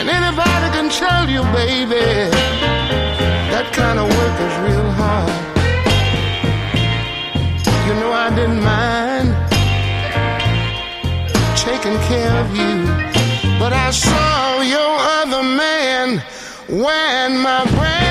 anybody can tell you, baby, that kind of work is real hard. You know I didn't mind taking care of you, but I saw your other man when my brain